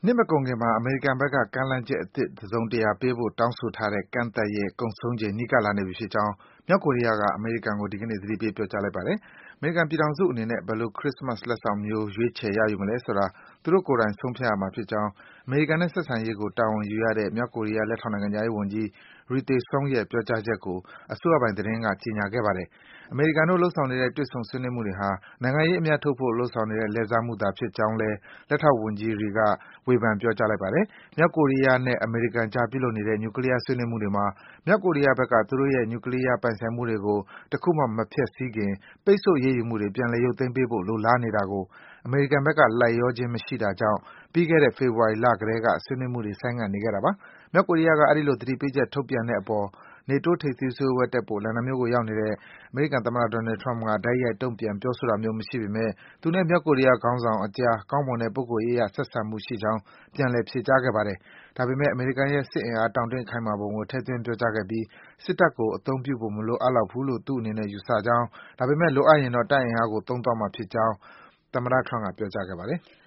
နှစ်မကုန်ခင်မှာ အမေရိကန်ဘက်က ကမ်းလှမ်းချက်အသစ် တစုံတရာပေးဖို့ တောင်းဆိုထားတဲ့ ကန့်သတ်ရက် ကုန်ဆုံးချိန် နီးကပ်လာနေပြီဖြစ်ကြောင်း မြောက်ကိုရီးယားက အမေရိကန်ကို ဒီကနေ့ သတိပေး ပြောကြားလိုက်ပါတယ်။ အမေရိကန်ပြည်ထောင်စုအနေနဲ့ ဘယ်လို ခရစ္စမတ်လက်ဆောင်မျိုး ရွေးချယ် ရယူမလဲဆိုတာ သူတို့ကိုယ်တိုင် ဆုံးဖြတ်ရမှာဖြစ်ကြောင်း အမေရိကန်နဲ့ ဆက်ဆံရေးကို တာဝန်ယူရတဲ့ မြောက်ကိုရီးယား လက်ထောက်နိုင်ငံခြားရေးဝန်ကြီး Ri Thae Song ရဲ့ ပြောကြားချက်ကို အစိုးရပိုင်သတင်းက ကြေညာခဲ့ပါတယ်။ အမေရိကန်တို့ လုပ်ဆောင်နေတဲ့ တွေ့ဆုံ ဆွေးနွေးမှုတွေဟာ နိုင်ငံရေးအမြတ်ထုတ်ဖို့ လုပ်ဆောင်နေတဲ့ လှည့်စားမှုသာ ဖြစ်ကြောင်းလည်း လက်ထောက်ဝန်ကြီး Ri က ဝေဖန် ပြောကြားလိုက်ပါတယ်။ မြောက်ကိုရီးယားနဲ့ အမေရိကန်အကြား ပြုလုပ်နေတဲ့ နျူကလီးယား ဆွေးနွေးမှုတွေမှာ မြောက်ကိုရီးယားဘက်က သူတို့ရဲ့ နျူကလီးယား ပိုင်ဆိုင်မှုတွေကို တခုမှ မဖျက်ဆီးခင် ပိတ်ဆို့ အရေးယူမှုတွေ ပြန်လည် ရုပ်သိမ်းပေးဖို့ လိုလားနေတာကို အမေရိကန်ဘက်က လိုက်လျောခြင်း မရှိတာကြောင့် ပြီးခဲ့တဲ့ ဖေဖော်ဝါရီလကတည်းက ဆွေးနွေးမှုတွေ ဆိုင်းငံ့နေခဲ့တာပါ။ မြောက်ကိုရီးယားက အဲဒီလို သတိပေးချက် ထုတ်ပြန်တဲ့အပေါ် နေတိုး ထိပ်သီးစည်းဝေးပွဲတက်ဖို့ လန်ဒန်မြို့ကို ရောက်နေတဲ့ အမေရိကန်သမ္မတ Donald Trump က တိုက်ရိုက် တုံ့ပြန် ပြောဆိုတာမျိုး မရှိပေမယ့် သူနဲ့ မြောက်ကိုရီးယားခေါင်းဆောင်အကြား ကောင်းမွန်တဲ့ ပုဂ္ဂိုလ်ရေးအရ ဆက်ဆံမှုရှိကြောင်း ပြန်လည် ဖြေကြားခဲ့ပါတယ်။ ဒါပေမယ့် အမေရိကန်ရဲ့ စစ်အင်အား တောင့်တင်းခိုင်မာပုံကို ထည့်သွင်း ပြောကြားခဲ့ပြီး စစ်တပ်ကို အသုံးပြုဖို့ မလိုအပ်လောက်ဘူးလို့ သူ့အနေနဲ့ ယူဆကြောင်း၊ ဒါပေမယ့် လိုအပ်ရင်တော့ တပ်အင်အားကို သုံးသွားမှာဖြစ်ကြောင်း သမ္မတ Trump က ပြောကြားခဲ့ပါတယ်။